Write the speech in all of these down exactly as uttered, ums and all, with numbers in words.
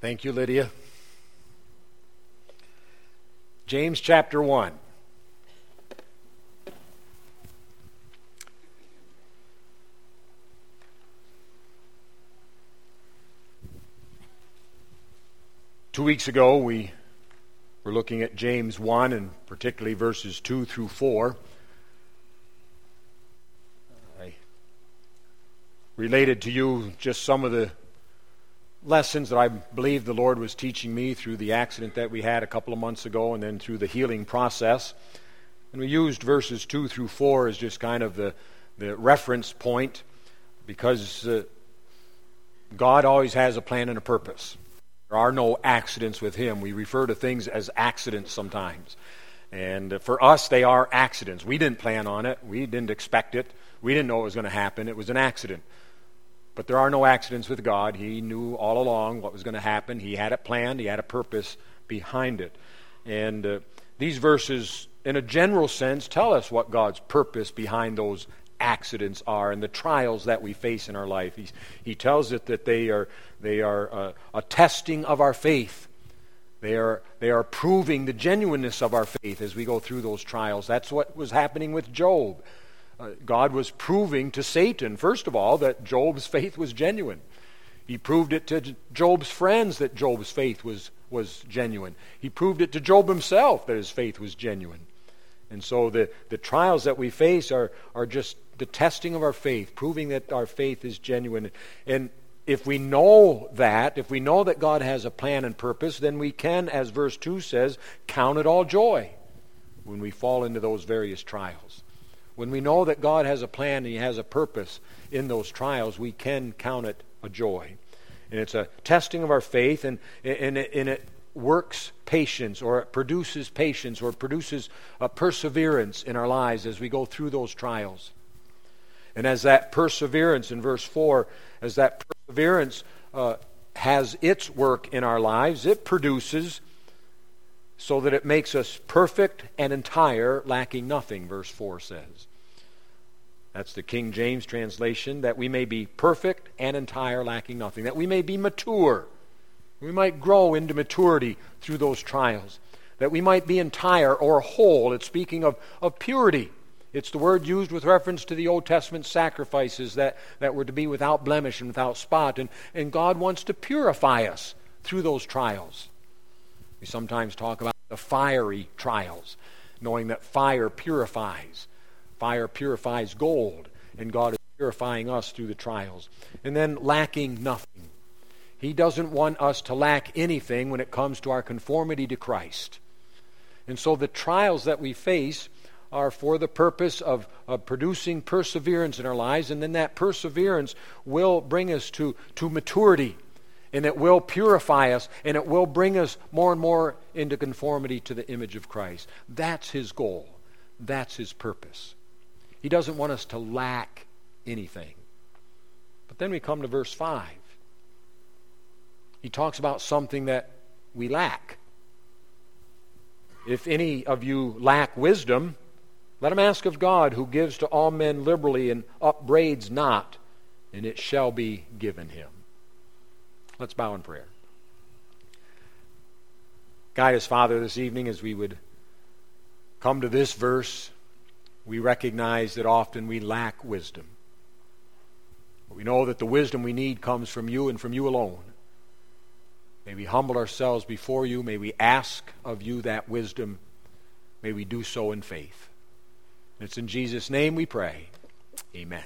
Thank you, Lydia. James chapter one. Two weeks ago, we were looking at James one, and particularly verses two through four. I related to you just some of the lessons that I believe the Lord was teaching me through the accident that we had a couple of months ago and then through the healing process. And we used verses two through four as just kind of the, the reference point because uh, God always has a plan and a purpose. There are no accidents with Him. We refer to things as accidents sometimes. And uh, for us, they are accidents. We didn't plan on it. We didn't expect it. We didn't know it was going to happen. It was an accident. But there are no accidents with God. He knew all along what was going to happen. He had it planned. He had a purpose behind it. And uh, these verses, in a general sense, tell us what God's purpose behind those accidents are and the trials that we face in our life. He's, he tells it that they are they are uh, a testing of our faith. They are they are proving the genuineness of our faith as we go through those trials. That's what was happening with Job. Uh, God was proving to Satan, first of all, that Job's faith was genuine. He proved it to Job's friends that Job's faith was, was genuine. He proved it to Job himself that his faith was genuine. And so the, the trials that we face are, are just the testing of our faith, proving that our faith is genuine. And if we know that, if we know that God has a plan and purpose, then we can, as verse two says, count it all joy when we fall into those various trials. When we know that God has a plan and He has a purpose in those trials, we can count it a joy. And it's a testing of our faith, and, and, it, and it works patience, or it produces patience, or it produces a perseverance in our lives as we go through those trials. And as that perseverance, in verse four, as that perseverance uh, has its work in our lives, it produces so that it makes us perfect and entire, lacking nothing, verse four says. That's the King James translation, that we may be perfect and entire, lacking nothing, that we may be mature. We might grow into maturity through those trials, that we might be entire or whole. It's speaking of, of purity. It's the word used with reference to the Old Testament sacrifices that, that were to be without blemish and without spot. And, and God wants to purify us through those trials. We sometimes talk about the fiery trials, knowing that fire purifies. Fire purifies gold, and God is purifying us through the trials. And then lacking nothing. He doesn't want us to lack anything when it comes to our conformity to Christ. And so the trials that we face are for the purpose of, of producing perseverance in our lives, and then that perseverance will bring us to, to maturity. And it will purify us, and it will bring us more and more into conformity to the image of Christ. That's His goal. That's His purpose. He doesn't want us to lack anything. But then we come to verse five. He talks about something that we lack. If any of you lack wisdom, let him ask of God, who gives to all men liberally and upbraids not, and it shall be given him. Let's bow in prayer. Guide us, Father, this evening as we would come to this verse. We recognize that often we lack wisdom. But we know that the wisdom we need comes from You and from You alone. May we humble ourselves before You. May we ask of You that wisdom. May we do so in faith. And it's in Jesus' name we pray. Amen.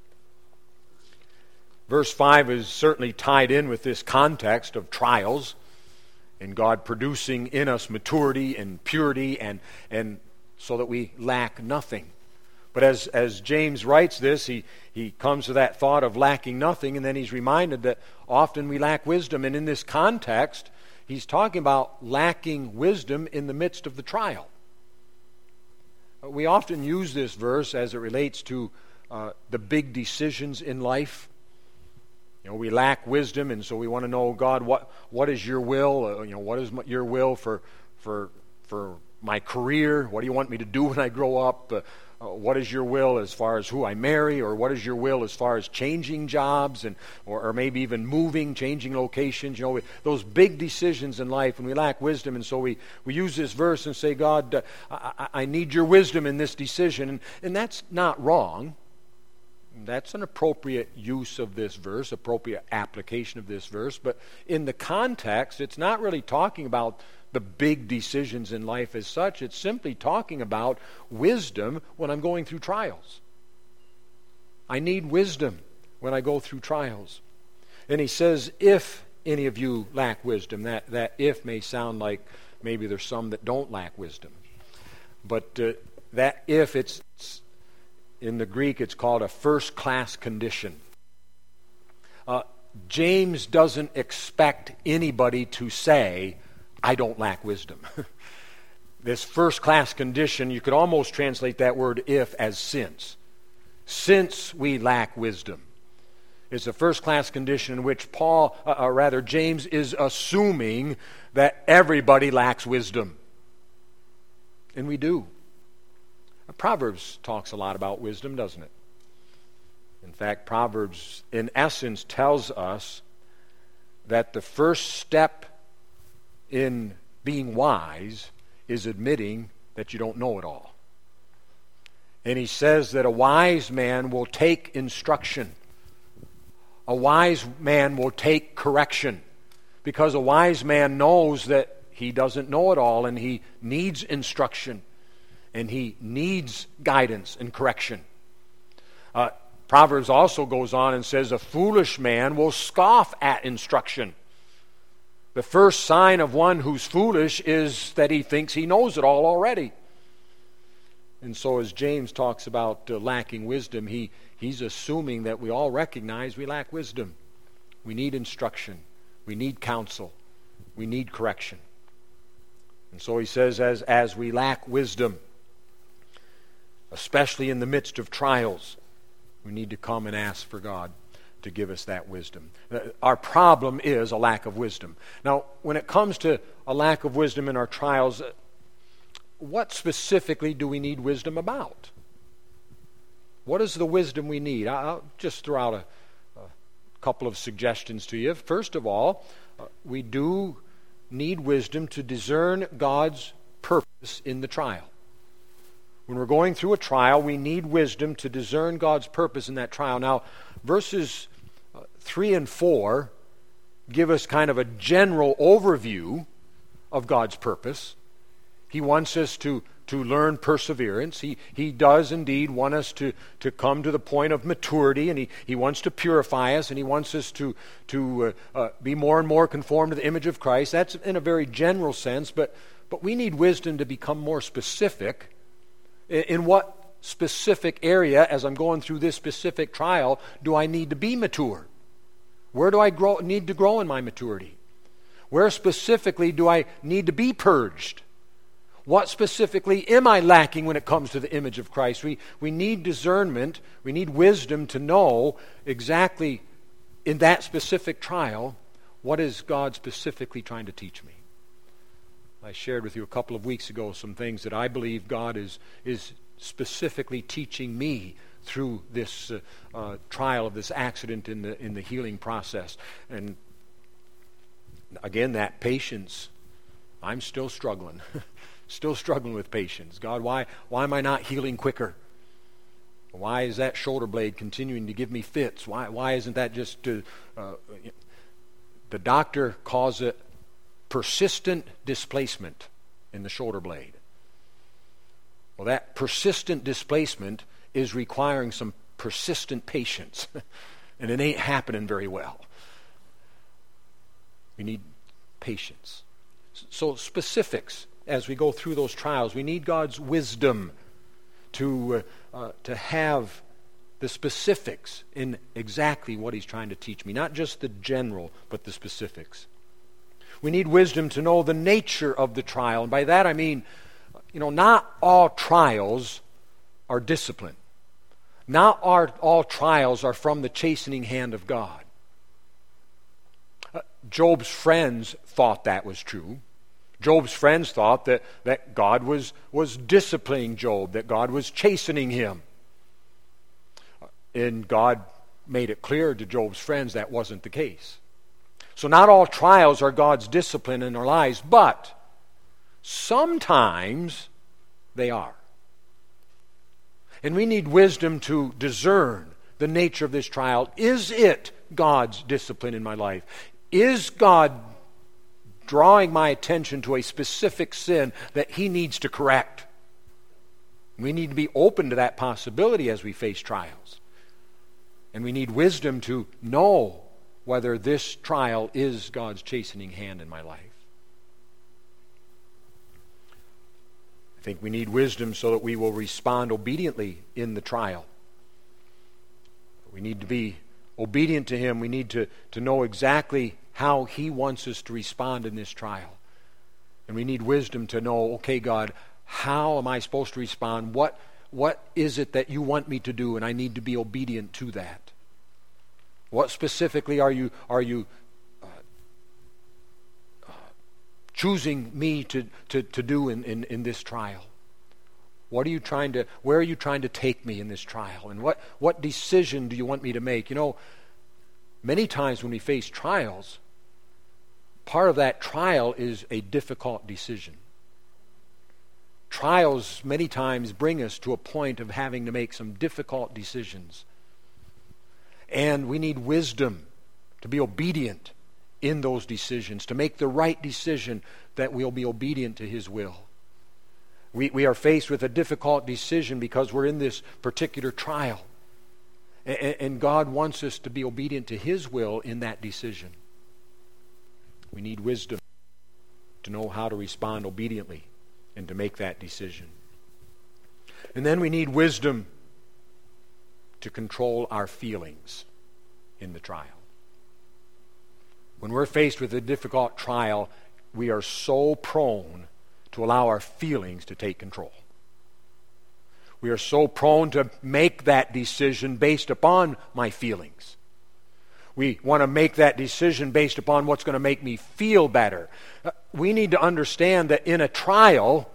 Verse five is certainly tied in with this context of trials and God producing in us maturity and purity and, and so that we lack nothing. But as, as James writes this, he, he comes to that thought of lacking nothing, and then he's reminded that often we lack wisdom. And in this context, he's talking about lacking wisdom in the midst of the trial. We often use this verse as it relates to uh, the big decisions in life. You know, we lack wisdom, and so we want to know, God, what what is Your will? Uh, you know, what is my, Your will for for for my career? What do You want me to do when I grow up? Uh, uh, what is your will as far as who I marry, or what is your will as far as changing jobs, and or, or maybe even moving, changing locations. You know, we, those big decisions in life, and we lack wisdom, and so we, we use this verse and say, God, uh, I, I need your wisdom in this decision, and, and that's not wrong. That's an appropriate use of this verse, appropriate application of this verse, but in the context, it's not really talking about the big decisions in life as such. It's simply talking about wisdom when I'm going through trials. I need wisdom when I go through trials. And he says, if any of you lack wisdom, that, that if may sound like maybe there's some that don't lack wisdom. But uh, that if, it's, it's in the Greek, it's called a first-class condition. Uh, James doesn't expect anybody to say, I don't lack wisdom. This first-class condition, you could almost translate that word if as since. Since we lack wisdom. It's a first-class condition in which Paul, uh, or rather James, is assuming that everybody lacks wisdom. And we do. Proverbs talks a lot about wisdom, doesn't it? In fact, Proverbs, in essence, tells us that the first step in being wise is admitting that you don't know it all. And he says that a wise man will take instruction. A wise man will take correction, because a wise man knows that he doesn't know it all, and he needs instruction, and he needs guidance and correction. Uh, Proverbs also goes on and says, a foolish man will scoff at instruction. The first sign of one who's foolish is that he thinks he knows it all already. And so as James talks about uh, lacking wisdom, he, he's assuming that we all recognize we lack wisdom. We need instruction. We need counsel. We need correction. And so he says, as, as we lack wisdom, especially in the midst of trials, we need to come and ask for God to give us that wisdom. Our problem is a lack of wisdom. Now, when it comes to a lack of wisdom in our trials, what specifically do we need wisdom about? What is the wisdom we need? I'll just throw out a, a couple of suggestions to you. First of all, uh, we do need wisdom to discern God's purpose in the trial. When we're going through a trial, we need wisdom to discern God's purpose in that trial. Now, verses uh, three and four give us kind of a general overview of God's purpose. He wants us to, to learn perseverance. He, he does indeed want us to, to come to the point of maturity, and he, he wants to purify us, and he wants us to, to uh, uh, be more and more conformed to the image of Christ. That's in a very general sense, but, but we need wisdom to become more specific. In what specific area, as I'm going through this specific trial, do I need to be mature? Where do I grow, need to grow in my maturity? Where specifically do I need to be purged? What specifically am I lacking when it comes to the image of Christ? We, we need discernment, we need wisdom to know exactly in that specific trial, what is God specifically trying to teach me? I shared with you a couple of weeks ago some things that I believe God is, is specifically teaching me through this uh, uh, trial of this accident in the in the healing process. And again, that patience, I'm still struggling. Still struggling with patience. God, why why am I not healing quicker? Why is that shoulder blade continuing to give me fits? Why why isn't that just... Uh, uh, the doctor calls it persistent displacement in the shoulder blade. Well, that persistent displacement is requiring some persistent patience, and it ain't happening very well. We need patience. So specifics as we go through those trials. We need God's wisdom to uh, uh, to have the specifics in exactly what He's trying to teach me, not just the general, but the specifics. We need wisdom to know the nature of the trial. And by that I mean, you know, not all trials are discipline. Not all, all trials are from the chastening hand of God. Uh, Job's friends thought that was true. Job's friends thought that, that God was, was disciplining Job, that God was chastening him. And God made it clear to Job's friends that wasn't the case. So not all trials are God's discipline in our lives, but sometimes they are. And we need wisdom to discern the nature of this trial. Is it God's discipline in my life? Is God drawing my attention to a specific sin that He needs to correct? We need to be open to that possibility as we face trials. And we need wisdom to know whether this trial is God's chastening hand in my life. I think we need wisdom so that we will respond obediently in the trial. We need to be obedient to Him. We need to, to know exactly how He wants us to respond in this trial. And we need wisdom to know, okay, God, how am I supposed to respond? What, what is it that you want me to do? And I need to be obedient to that. What specifically are you, are you uh, uh, choosing me to, to, to do in, in, in this trial? What are you trying to, where are you trying to take me in this trial? And what, what decision do you want me to make? You know, many times when we face trials, part of that trial is a difficult decision. Trials many times bring us to a point of having to make some difficult decisions. And we need wisdom to be obedient in those decisions, to make the right decision that we'll be obedient to His will. We, we are faced with a difficult decision because we're in this particular trial. And, and God wants us to be obedient to His will in that decision. We need wisdom to know how to respond obediently and to make that decision. And then we need wisdom to control our feelings in the trial. When we're faced with a difficult trial, we are so prone to allow our feelings to take control. We are so prone to make that decision based upon my feelings. We want to make that decision based upon what's going to make me feel better. Uh, we need to understand that in a trial,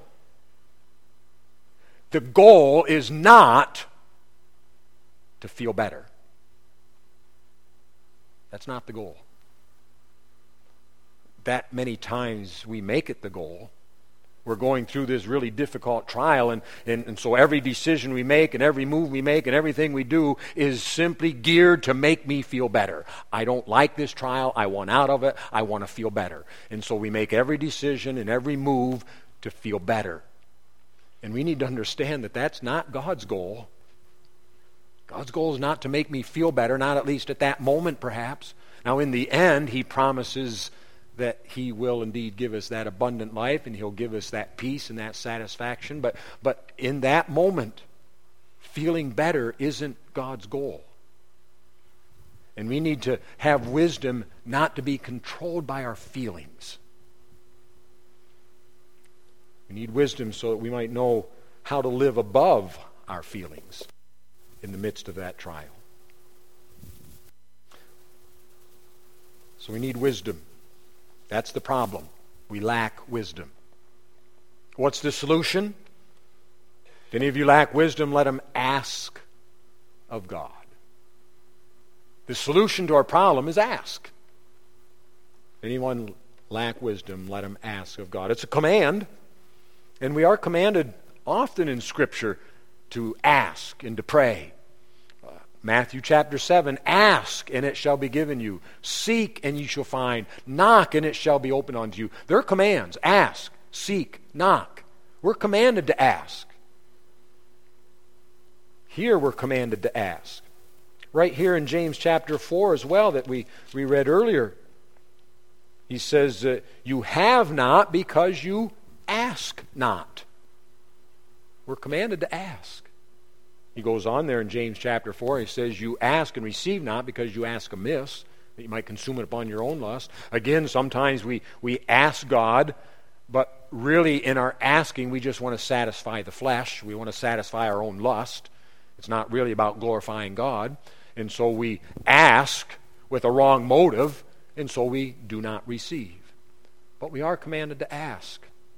the goal is not to feel better. That's not the goal. That many times we make it the goal. We're going through this really difficult trial, and, and, and so every decision we make and every move we make and everything we do is simply geared to make me feel better. I don't like this trial. I want out of it. I want to feel better. And so we make every decision and every move to feel better. And we need to understand that that's not God's goal. God's goal is not to make me feel better, not at least at that moment perhaps. Now in the end, He promises that He will indeed give us that abundant life, and He'll give us that peace and that satisfaction. But, but in that moment, feeling better isn't God's goal. And we need to have wisdom not to be controlled by our feelings. We need wisdom so that we might know how to live above our feelings in the midst of that trial. So we need wisdom. That's the problem. We lack wisdom. What's the solution? If any of you lack wisdom, let them ask of God. The solution to our problem is ask. If anyone lack wisdom, let them ask of God. It's a command, and we are commanded often in Scripture to ask and to pray. Matthew chapter seven, ask and it shall be given you. Seek and you shall find. Knock and it shall be opened unto you. There are commands. Ask, seek, knock. We're commanded to ask. Here we're commanded to ask. Right here in James chapter four as well that we, we read earlier. He says, uh, you have not because you ask not. We're commanded to ask. He goes on there in James chapter four. He says, you ask and receive not because you ask amiss, that you might consume it upon your own lust. Again, sometimes we, we ask God, but really in our asking, we just want to satisfy the flesh. We want to satisfy our own lust. It's not really about glorifying God. And so we ask with a wrong motive, and so we do not receive. but we are commanded to ask.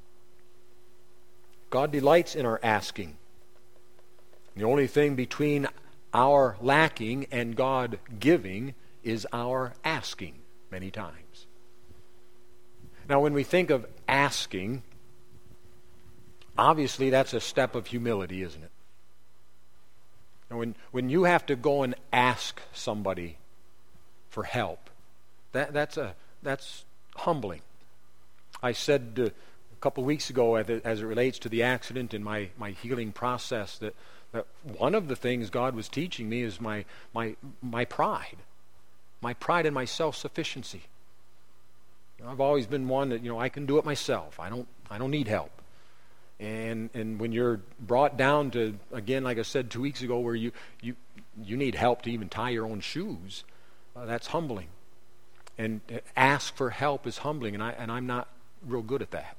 God delights in our asking. The only thing between our lacking and God giving is our asking many times. Now, when we think of asking, obviously that's a step of humility, isn't it? And when, when you have to go and ask somebody for help, that, that's, a, that's humbling. I said uh, a couple of weeks ago, as it, as it relates to the accident in my, my healing process, that, that one of the things God was teaching me is my, my, my pride. My pride and my self-sufficiency. You know, I've always been one that, you know, I can do it myself. I don't, I don't need help. And and when you're brought down to, again, like I said two weeks ago, where you you, you need help to even tie your own shoes, uh, that's humbling. And uh, ask for help is humbling, and I and I'm not real good at that.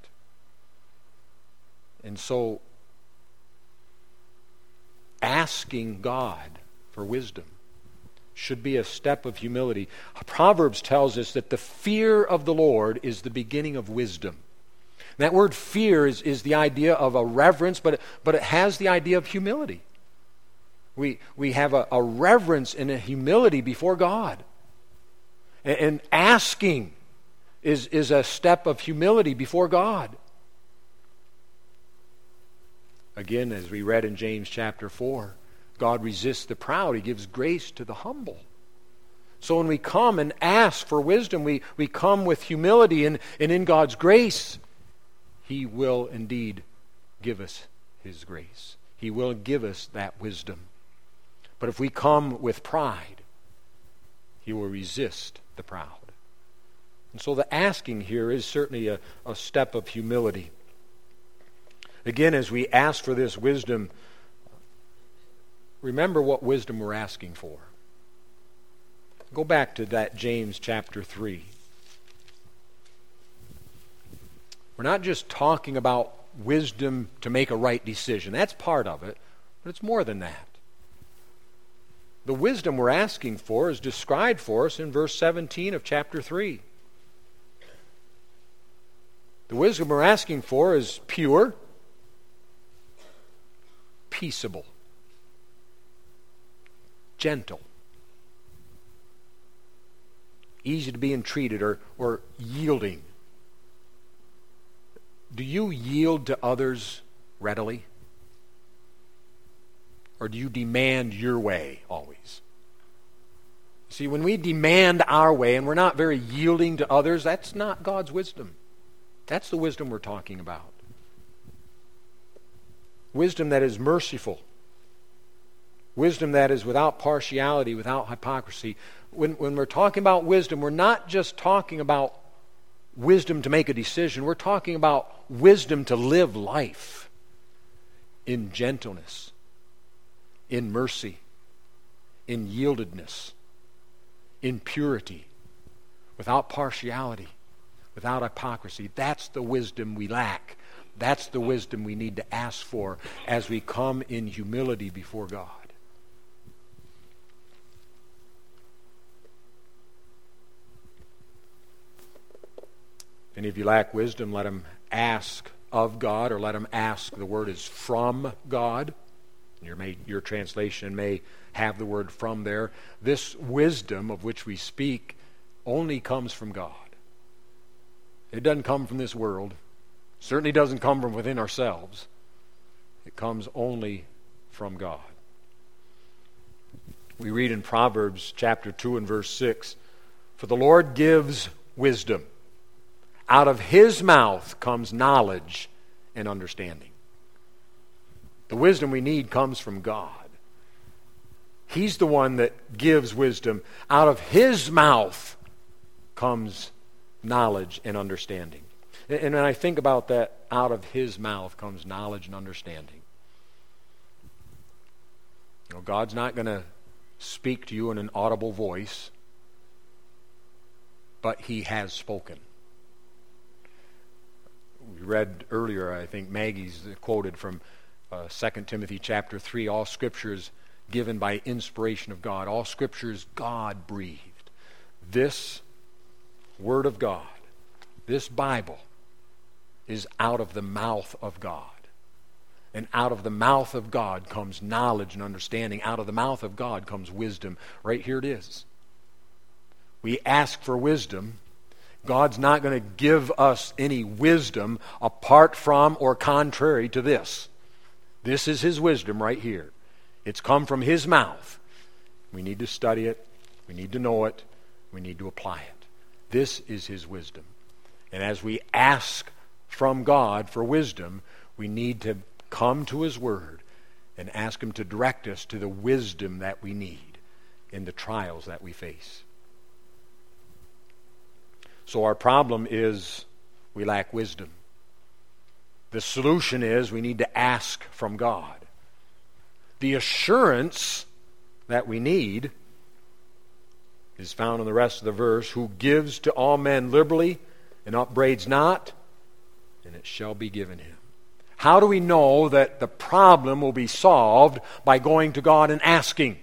And so, asking God for wisdom should be a step of humility. Proverbs tells us that the fear of the Lord is the beginning of wisdom. And that word fear is, is the idea of a reverence, but, but it has the idea of humility. We, we have a, a reverence and a humility before God. And, and asking is, is a step of humility before God. Again, as we read in James chapter four, God resists the proud. He gives grace to the humble. So when we come and ask for wisdom, we, we come with humility, and, and in God's grace, He will indeed give us His grace. He will give us that wisdom. But if we come with pride, He will resist the proud. And so the asking here is certainly a, a step of humility. Again, as we ask for this wisdom, remember what wisdom we're asking for. Go back to that James chapter three. We're not just talking about wisdom to make a right decision. That's part of it, but it's more than that. The wisdom we're asking for is described for us in verse seventeen of chapter three. The wisdom we're asking for is pure, peaceable, gentle, easy to be entreated, or, or yielding. Do you yield to others readily? Or do you demand your way always? See, when we demand our way and we're not very yielding to others, that's not God's wisdom. That's the wisdom we're talking about. Wisdom that is merciful. Wisdom that is without partiality, without hypocrisy. When, when we're talking about wisdom, we're not just talking about wisdom to make a decision. We're talking about wisdom to live life in gentleness, in mercy, in yieldedness, in purity, without partiality, without hypocrisy. That's the wisdom we lack. That's the wisdom we need to ask for as we come in humility before God. If any of you lack wisdom, let him ask of God, or let him ask. The word is from God. Your, may, your translation may have the word from there. This wisdom of which we speak only comes from God. It doesn't come from this world. Certainly doesn't come from within ourselves. It comes only from God. We read in Proverbs chapter two and verse six, "For the Lord gives wisdom. Out of His mouth comes knowledge and understanding." The wisdom we need comes from God. He's the one that gives wisdom. Out of His mouth comes knowledge and understanding. And when I think about that, out of His mouth comes knowledge and understanding. You know, God's not going to speak to you in an audible voice, but He has spoken. We read earlier, I think Maggie's quoted from uh, Second Timothy chapter three, all Scripture is given by inspiration of God. All Scripture is God-breathed. This Word of God This Bible is out of the mouth of God. And out of the mouth of God comes knowledge and understanding. Out of the mouth of God comes wisdom. Right here it is. We ask for wisdom. God's not going to give us any wisdom apart from or contrary to this. This is His wisdom right here. It's come from His mouth. We need to study it. We need to know it. We need to apply it. This is His wisdom. And as we ask from God for wisdom, we need to come to His Word and ask Him to direct us to the wisdom that we need in the trials that we face. So our problem is we lack wisdom. The solution is we need to ask from God. The assurance that we need is found in the rest of the verse. Who gives to all men liberally and upbraids not, and it shall be given him. How do we know that the problem will be solved by going to God and asking?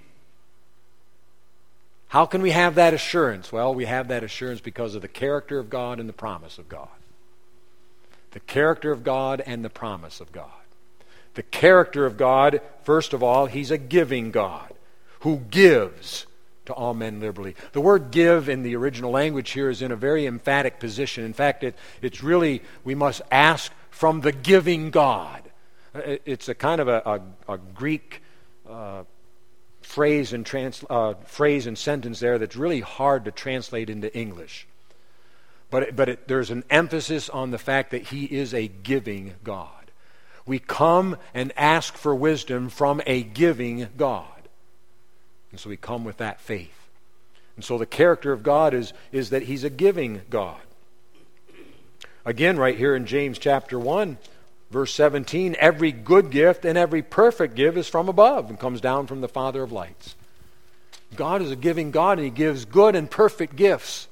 How can we have that assurance? Well, we have that assurance because of the character of God and the promise of God. The character of God and the promise of God. The character of God, first of all, He's a giving God who gives to all men liberally. The word give in the original language here is in a very emphatic position. In fact, it, it's really, we must ask from the giving God. It's a kind of a, a, a Greek uh, phrase and trans, uh, phrase and sentence there that's really hard to translate into English. But, it, but it, there's an emphasis on the fact that He is a giving God. We come and ask for wisdom from a giving God. And so we come with that faith. And so the character of God is, is that He's a giving God. Again, right here in James chapter one, verse seventeen, every good gift and every perfect gift is from above and comes down from the Father of lights. God is a giving God, and He gives good and perfect gifts.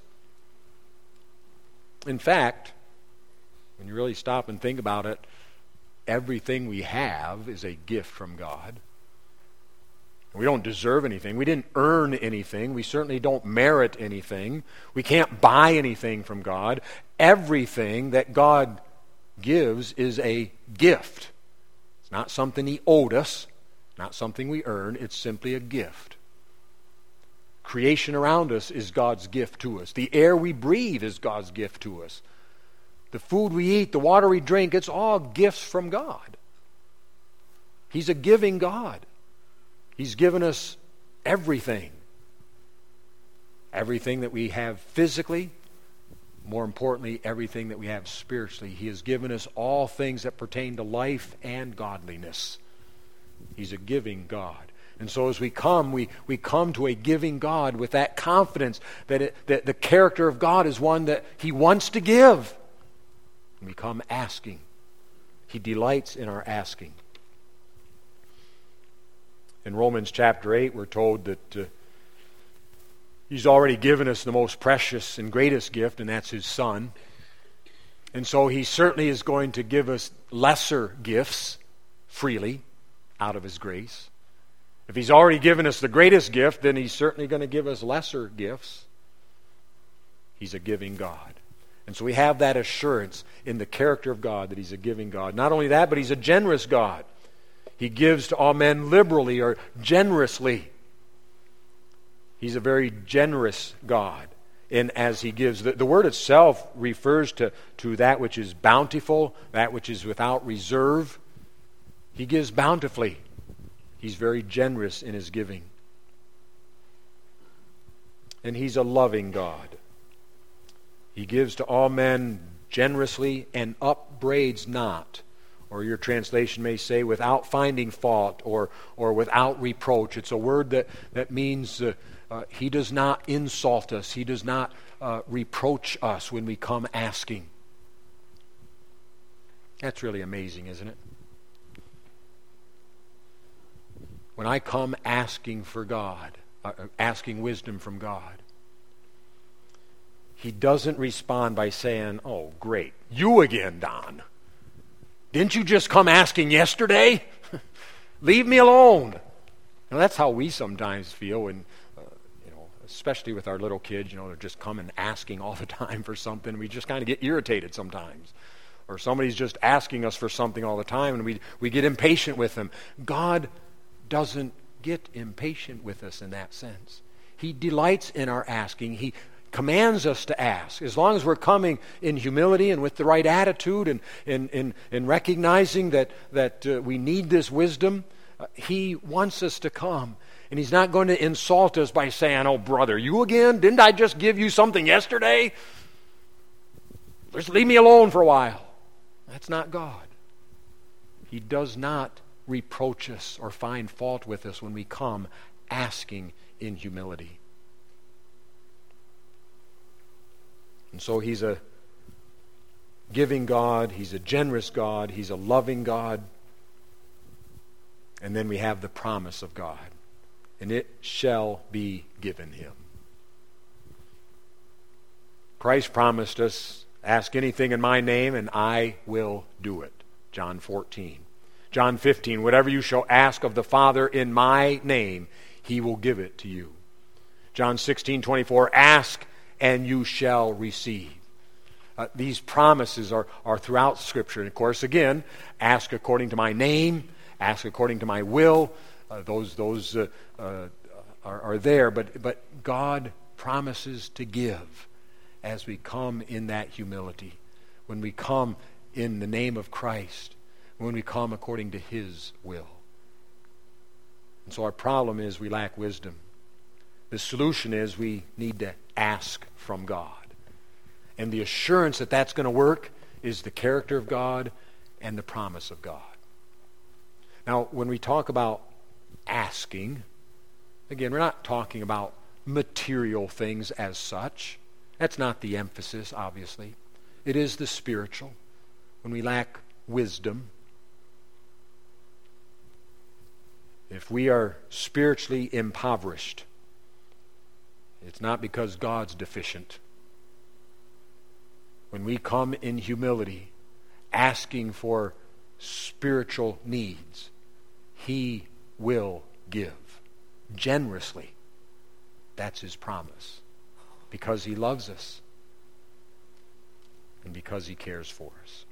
In fact, when you really stop and think about it, everything we have is a gift from God. We don't deserve anything. We didn't earn anything. We certainly don't merit anything. We can't buy anything from God. Everything that God gives is a gift. It's not something He owed us, not something we earn. It's simply a gift. Creation around us is God's gift to us. The air we breathe is God's gift to us. The food we eat, the water we drink, it's all gifts from God. He's a giving God. He's given us everything. Everything that we have physically, more importantly, everything that we have spiritually. He has given us all things that pertain to life and godliness. He's a giving God. And so as we come, we, we come to a giving God with that confidence that, it, that the character of God is one that He wants to give. And we come asking. He delights in our asking. In Romans chapter eight, we're told that uh, He's already given us the most precious and greatest gift, and that's His Son. And so He certainly is going to give us lesser gifts freely out of His grace. If He's already given us the greatest gift, then He's certainly going to give us lesser gifts. He's a giving God. And so we have that assurance in the character of God that He's a giving God. Not only that, but He's a generous God. He gives to all men liberally or generously. He's a very generous God. And as He gives, the, the word itself refers to, to that which is bountiful, that which is without reserve. He gives bountifully. He's very generous in His giving. And He's a loving God. He gives to all men generously and upbraids not. Or your translation may say, without finding fault or or without reproach. It's a word that, that means uh, uh, He does not insult us. He does not uh, reproach us when we come asking. That's really amazing, isn't it? When I come asking for God, uh, asking wisdom from God, He doesn't respond by saying, oh, great, you again, Don. Didn't you just come asking yesterday? Leave me alone. Now, that's how we sometimes feel when, uh, you know, especially with our little kids, you know, they're just coming asking all the time for something. We just kind of get irritated sometimes. Or somebody's just asking us for something all the time, and we, we get impatient with them. God doesn't get impatient with us in that sense. He delights in our asking. He commands us to ask. As long as we're coming in humility and with the right attitude and in in, in recognizing that, that uh, we need this wisdom, uh, He wants us to come. And He's not going to insult us by saying, "Oh, brother, you again? Didn't I just give you something yesterday? Just leave me alone for a while." That's not God. He does not reproach us or find fault with us when we come asking in humility. And so He's a giving God, He's a generous God, He's a loving God. And then we have the promise of God. And it shall be given Him. Christ promised us, "Ask anything in my name, and I will do it." John fourteen. John fifteen, "Whatever you shall ask of the Father in my name, He will give it to you." John sixteen twenty-four, "Ask, and you shall receive." Uh, these promises are, are throughout Scripture. And of course, again, ask according to my name, ask according to my will. Uh, those those uh, uh, are, are there. But, but God promises to give as we come in that humility, when we come in the name of Christ, when we come according to His will. And so our problem is we lack wisdom. The solution is we need to ask from God. And the assurance that that's going to work is the character of God and the promise of God. Now, when we talk about asking, again, we're not talking about material things as such. That's not the emphasis, obviously. It is the spiritual. When we lack wisdom, if we are spiritually impoverished, it's not because God's deficient. When we come in humility, asking for spiritual needs, He will give generously. That's His promise. Because He loves us and because He cares for us.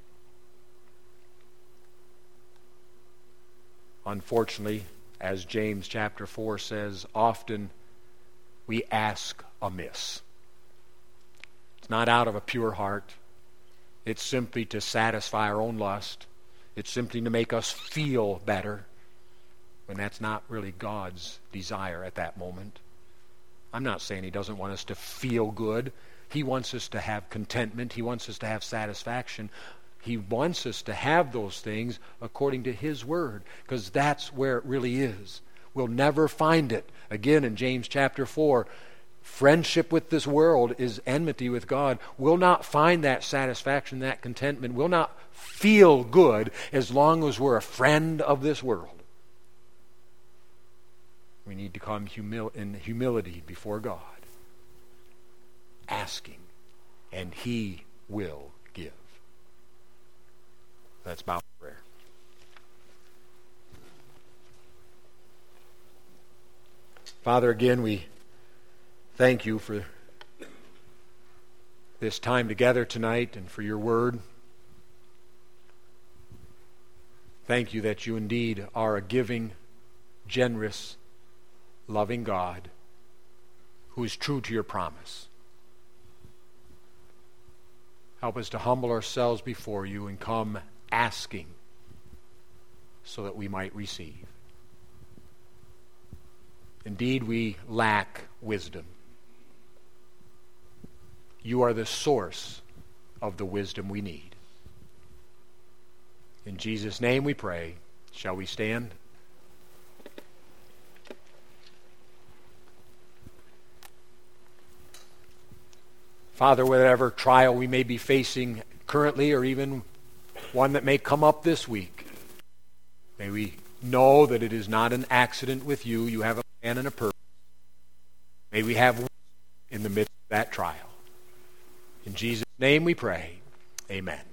Unfortunately, as James chapter four says, often we ask amiss. It's not out of a pure heart. It's simply to satisfy our own lust. It's simply to make us feel better, when that's not really God's desire at that moment. I'm not saying He doesn't want us to feel good. He wants us to have contentment. He wants us to have satisfaction. He wants us to have those things according to His Word, because that's where it really is. We'll never find it. Again, in James chapter four, friendship with this world is enmity with God. We'll not find that satisfaction, that contentment. We'll not feel good as long as we're a friend of this world. We need to come humil- in humility before God, asking, and He will give. Let's bow in prayer. Father, again, we thank You for this time together tonight and for Your Word. Thank You that You indeed are a giving, generous, loving God who is true to Your promise. Help us to humble ourselves before You and come asking so that we might receive. Indeed, we lack wisdom. You are the source of the wisdom we need. In Jesus' name we pray. Shall we stand? Father, whatever trial we may be facing currently, or even one that may come up this week, may we know that it is not an accident with You. You have a plan and a purpose. May we have wisdom in the midst of that trial. In Jesus' name we pray. Amen.